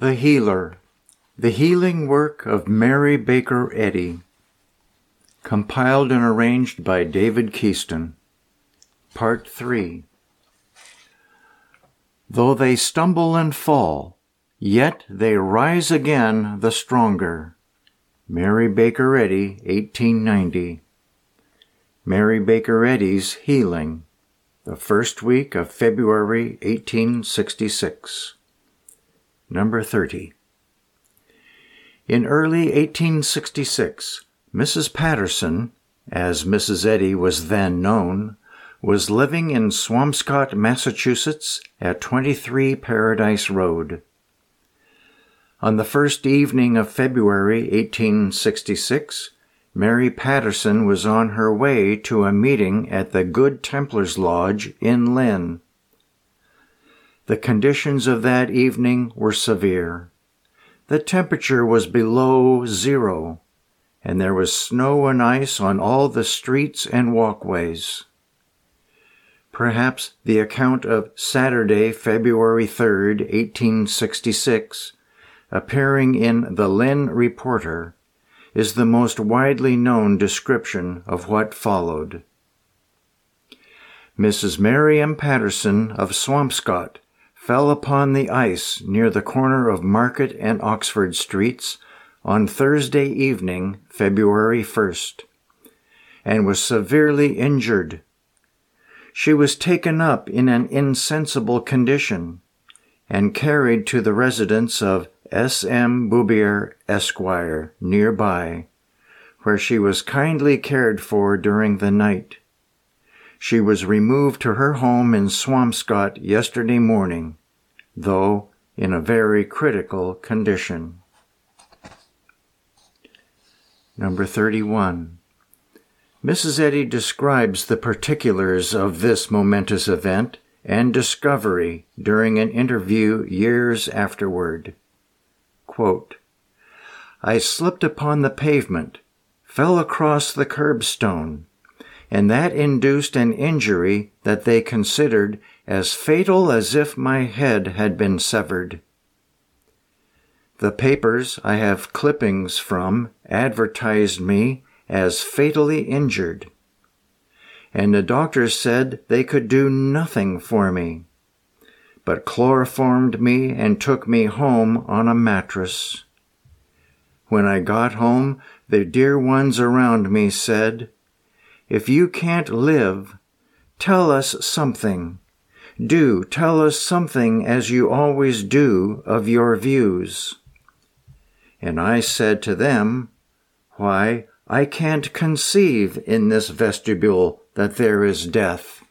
The Healer, the healing work of Mary Baker Eddy, compiled and arranged by David Keaston. Part 3. Though they stumble and fall, yet they rise again the stronger. Mary Baker Eddy, 1890. Mary Baker Eddy's Healing, the first week of February 1866. Number 30. In early 1866, Mrs. Patterson, as Mrs. Eddy was then known, was living in Swampscott, Massachusetts at 23 Paradise Road. On the first evening of February 1866, Mary Patterson was on her way to a meeting at the Good Templars Lodge in Lynn. The conditions of that evening were severe. The temperature was below zero, and there was snow and ice on all the streets and walkways. Perhaps the account of Saturday, February 3, 1866, appearing in the Lynn Reporter, is the most widely known description of what followed. Mrs. Miriam Patterson of Swampscott fell upon the ice near the corner of Market and Oxford Streets on Thursday evening, February 1st, and was severely injured. She was taken up in an insensible condition and carried to the residence of S.M. Boubier, Esquire, nearby, where she was kindly cared for during the night. She was removed to her home in Swampscott yesterday morning, though in a very critical condition. Number 31. Mrs. Eddy describes the particulars of this momentous event and discovery during an interview years afterward. Quote, "I slipped upon the pavement, fell across the curbstone, and that induced an injury that they considered as fatal as if my head had been severed. The papers I have clippings from advertised me as fatally injured, and the doctors said they could do nothing for me, but chloroformed me and took me home on a mattress. When I got home, the dear ones around me said, 'If you can't live, tell us something. Do tell us something as you always do of your views.' And I said to them, 'Why, I can't conceive in this vestibule that there is death.'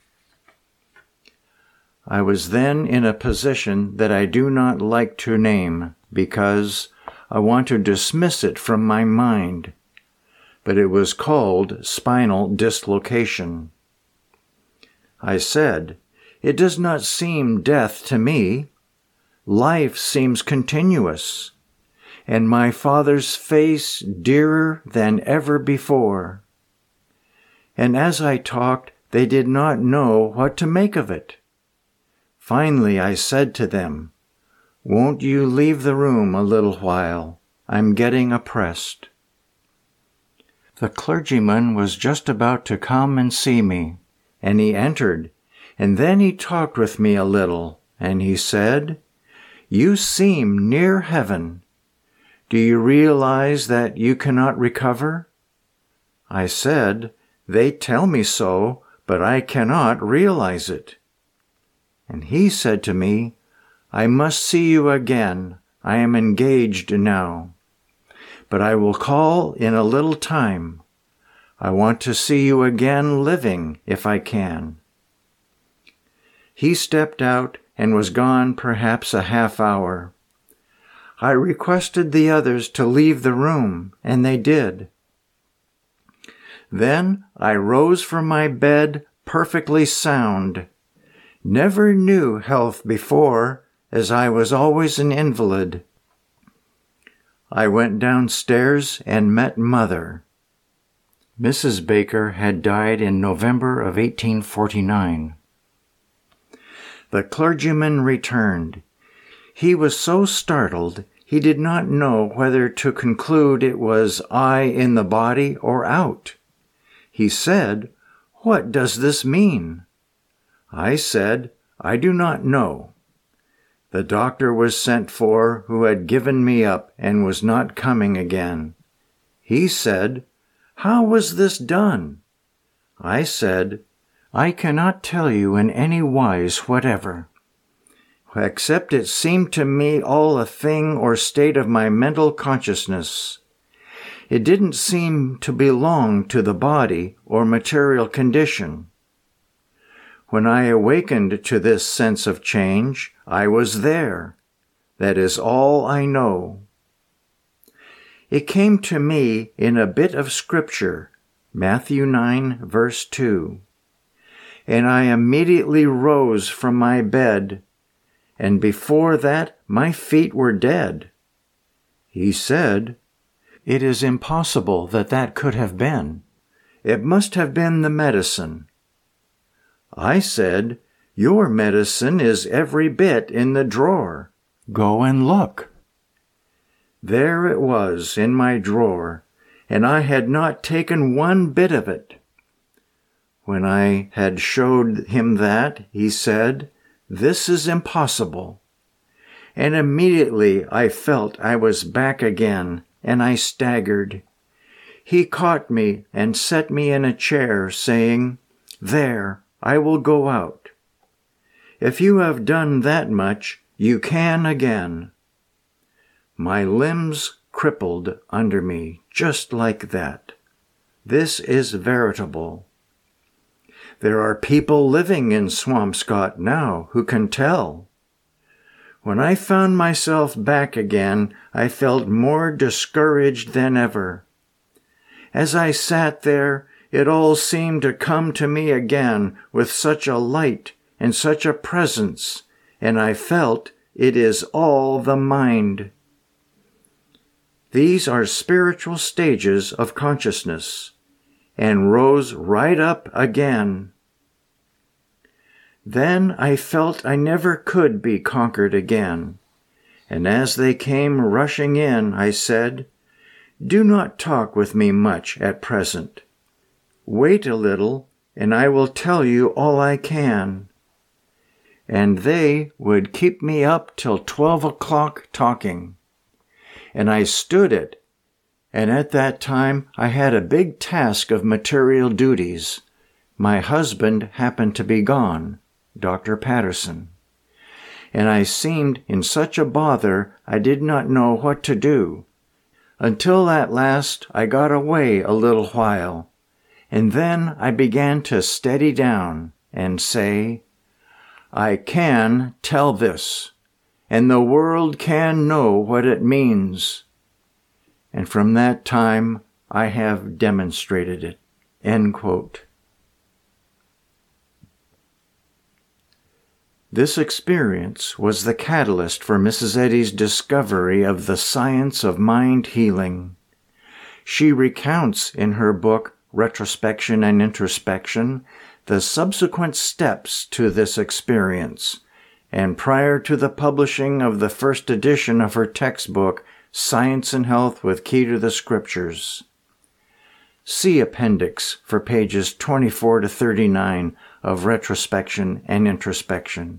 I was then in a position that I do not like to name because I want to dismiss it from my mind, but it was called spinal dislocation. I said, 'It does not seem death to me. Life seems continuous, and my father's face dearer than ever before.' And as I talked, they did not know what to make of it. Finally, I said to them, 'Won't you leave the room a little while? I'm getting oppressed.' The clergyman was just about to come and see me, and he entered, and then he talked with me a little, and he said, 'You seem near heaven. Do you realize that you cannot recover?' I said, 'They tell me so, but I cannot realize it.' And he said to me, 'I must see you again. I am engaged now. But I will call in a little time. I want to see you again living, if I can.' He stepped out and was gone perhaps a half hour. I requested the others to leave the room, and they did. Then I rose from my bed perfectly sound. Never knew health before, as I was always an invalid. I went downstairs and met Mother. Mrs. Baker had died in November of 1849. The clergyman returned. He was so startled he did not know whether to conclude it was I in the body or out. He said, "What does this mean?" I said, "I do not know." The doctor was sent for who had given me up and was not coming again. He said, "How was this done?" I said, "I cannot tell you in any wise whatever, except it seemed to me all a thing or state of my mental consciousness. It didn't seem to belong to the body or material condition. When I awakened to this sense of change, I was there. That is all I know. It came to me in a bit of Scripture, Matthew 9, verse 2. And I immediately rose from my bed, and before that my feet were dead. He said, "It is impossible that could have been. It must have been the medicine." I said, "Your medicine is every bit in the drawer. Go and look." There it was in my drawer, and I had not taken one bit of it. When I had showed him that, he said, "This is impossible." And immediately I felt I was back again, and I staggered. He caught me and set me in a chair, saying, "There, I will go out. If you have done that much, you can again." My limbs crippled under me just like that. This is veritable. There are people living in Swampscott now who can tell. When I found myself back again, I felt more discouraged than ever. As I sat there, it all seemed to come to me again with such a light and such a presence, and I felt it is all the mind. These are spiritual stages of consciousness, and rose right up again. Then I felt I never could be conquered again, and as they came rushing in, I said, "Do not talk with me much at present. Wait a little, and I will tell you all I can." And they would keep me up till 12 o'clock talking. And I stood it, and at that time I had a big task of material duties. My husband happened to be gone, Dr. Patterson, and I seemed in such a bother I did not know what to do, until at last I got away a little while. And then I began to steady down and say, "I can tell this, and the world can know what it means." And from that time, I have demonstrated it. End quote. This experience was the catalyst for Mrs. Eddy's discovery of the science of mind healing. She recounts in her book, Retrospection and Introspection, the subsequent steps to this experience, and prior to the publishing of the first edition of her textbook, Science and Health with Key to the Scriptures. See appendix for pages 24 to 39 of Retrospection and Introspection.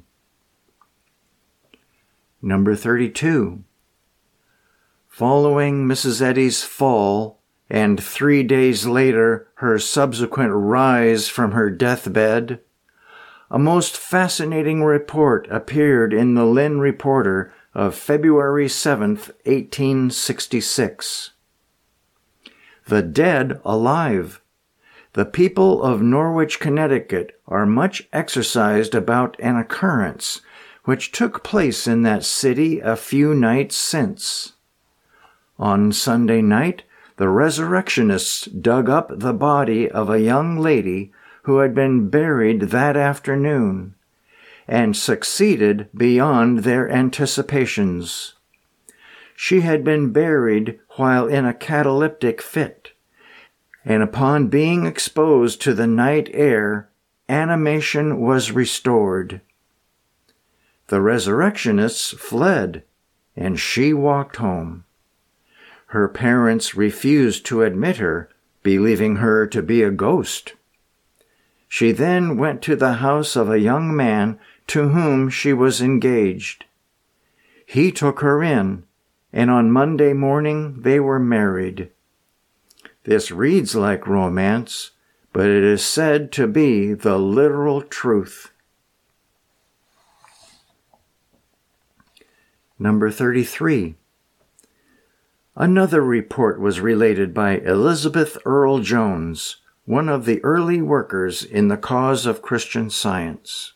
Number 32. Following Mrs. Eddy's fall, and 3 days later her subsequent rise from her deathbed, a most fascinating report appeared in the Lynn Reporter of February 7th, 1866. The dead alive. The people of Norwich, Connecticut are much exercised about an occurrence which took place in that city a few nights since. On Sunday night, the resurrectionists dug up the body of a young lady who had been buried that afternoon, and succeeded beyond their anticipations. She had been buried while in a cataleptic fit, and upon being exposed to the night air, animation was restored. The resurrectionists fled, and she walked home. Her parents refused to admit her, believing her to be a ghost. She then went to the house of a young man to whom she was engaged. He took her in, and on Monday morning they were married. This reads like romance, but it is said to be the literal truth. Number 33. Another report was related by Elizabeth Earl Jones, one of the early workers in the cause of Christian Science.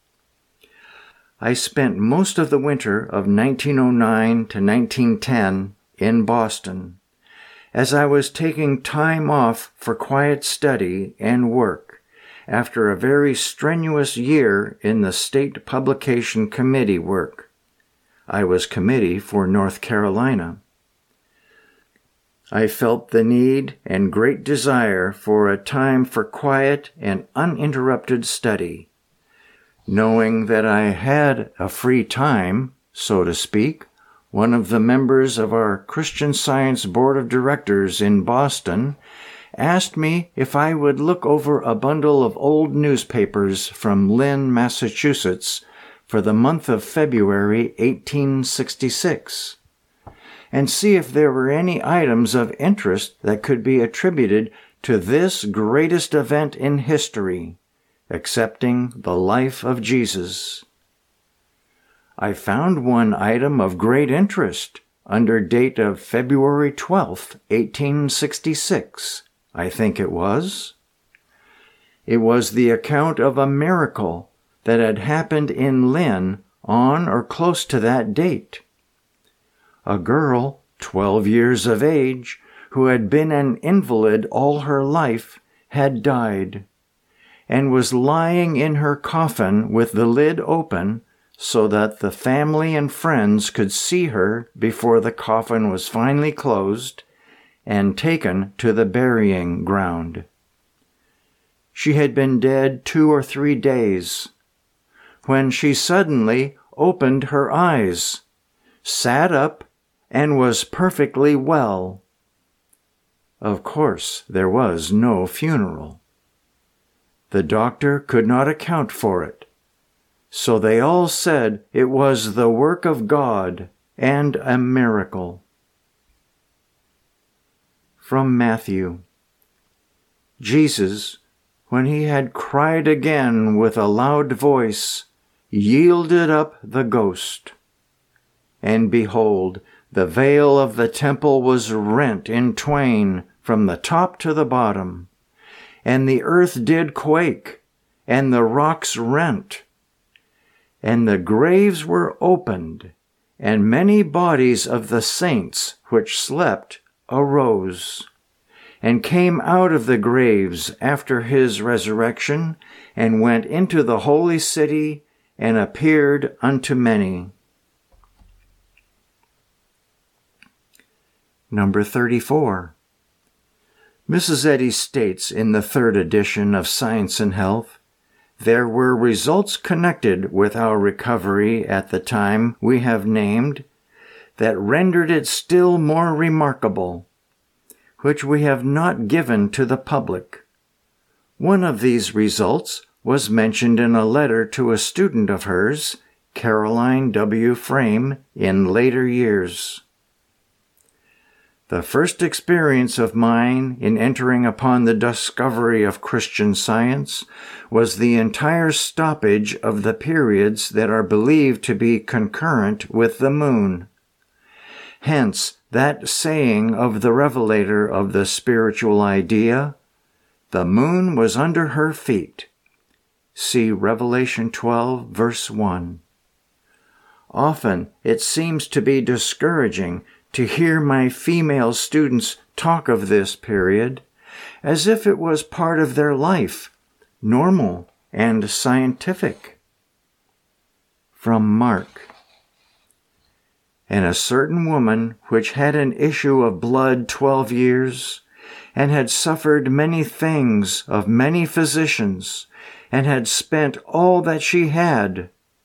I spent most of the winter of 1909 to 1910 in Boston, as I was taking time off for quiet study and work after a very strenuous year in the State Publication Committee work. I was committee for North Carolina. I felt the need and great desire for a time for quiet and uninterrupted study. Knowing that I had a free time, so to speak, one of the members of our Christian Science Board of Directors in Boston asked me if I would look over a bundle of old newspapers from Lynn, Massachusetts, for the month of February 1866. And see if there were any items of interest that could be attributed to this greatest event in history, accepting the life of Jesus. I found one item of great interest under date of February 12th, 1866, I think it was. It was the account of a miracle that had happened in Lynn on or close to that date. A girl, 12 years of age, who had been an invalid all her life, had died, and was lying in her coffin with the lid open so that the family and friends could see her before the coffin was finally closed and taken to the burying ground. She had been dead 2 or 3 days, when she suddenly opened her eyes, sat up, and was perfectly well. Of course, there was no funeral. The doctor could not account for it, so they all said it was the work of God and a miracle. From Matthew. Jesus, when he had cried again with a loud voice, yielded up the ghost. And behold, the veil of the temple was rent in twain from the top to the bottom, and the earth did quake, and the rocks rent, and the graves were opened, and many bodies of the saints which slept arose, and came out of the graves after his resurrection, and went into the holy city, and appeared unto many. Number 34. Mrs. Eddy states in the 3rd edition of Science and Health, there were results connected with our recovery at the time we have named that rendered it still more remarkable, which we have not given to the public. One of these results was mentioned in a letter to a student of hers, Caroline W. Frame, in later years. The first experience of mine in entering upon the discovery of Christian Science was the entire stoppage of the periods that are believed to be concurrent with the moon. Hence, that saying of the revelator of the spiritual idea, the moon was under her feet. See Revelation 12, verse 1. Often it seems to be discouraging to hear my female students talk of this period as if it was part of their life, normal and scientific. From Mark. And a certain woman which had an issue of blood 12 years, and had suffered many things of many physicians, and had spent all that she had,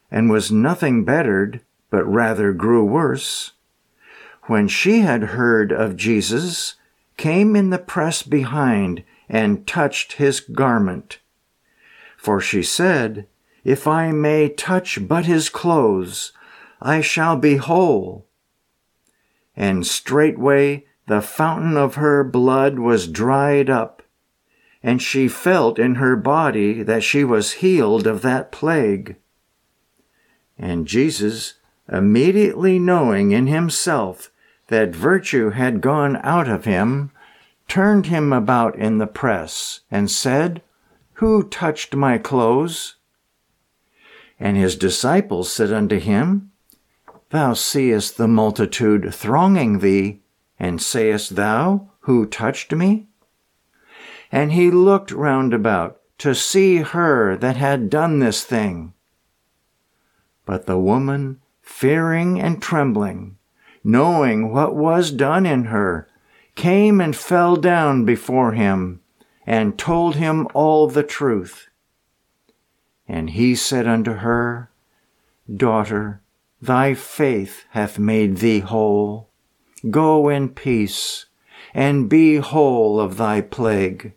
and was nothing bettered, but rather grew worse, when she had heard of Jesus, came in the press behind and touched his garment. For she said, If I may touch but his clothes, I shall be whole. And straightway the fountain of her blood was dried up, and she felt in her body that she was healed of that plague. And Jesus, immediately knowing in himself that virtue had gone out of him, turned him about in the press, and said, Who touched my clothes? And his disciples said unto him, Thou seest the multitude thronging thee, and sayest thou, Who touched me? And he looked round about to see her that had done this thing. But the woman, fearing and trembling, knowing what was done in her, came and fell down before him, and told him all the truth. And he said unto her, Daughter, thy faith hath made thee whole. Go in peace, and be whole of thy plague.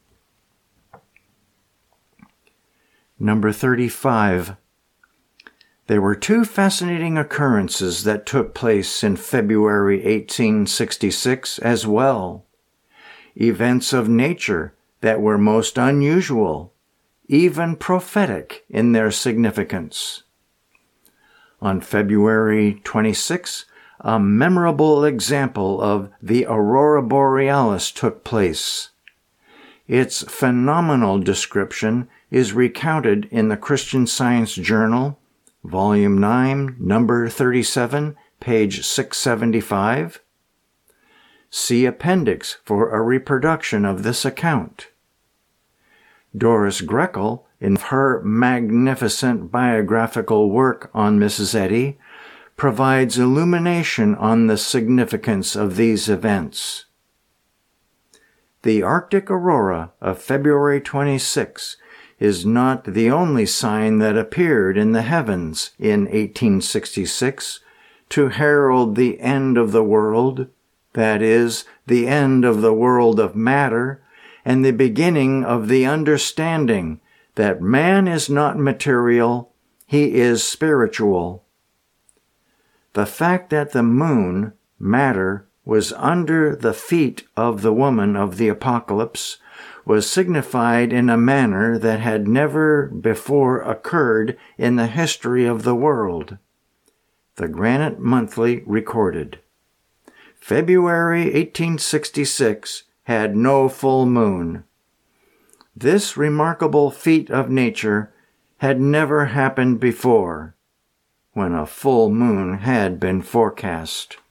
Number 35. There were two fascinating occurrences that took place in February 1866 as well. Events of nature that were most unusual, even prophetic in their significance. On February 26, a memorable example of the aurora borealis took place. Its phenomenal description is recounted in the Christian Science Journal, Volume 9, Number 37, page 675. See Appendix for a reproduction of this account. Doris Grekel, in her magnificent biographical work on Mrs. Eddy, provides illumination on the significance of these events. The Arctic aurora of February 26 is not the only sign that appeared in the heavens in 1866 to herald the end of the world, that is, the end of the world of matter, and the beginning of the understanding that man is not material, he is spiritual. The fact that the moon, matter, was under the feet of the woman of the Apocalypse was signified in a manner that had never before occurred in the history of the world. The Granite Monthly recorded, February 1866 had no full moon. This remarkable feat of nature had never happened before, when a full moon had been forecast.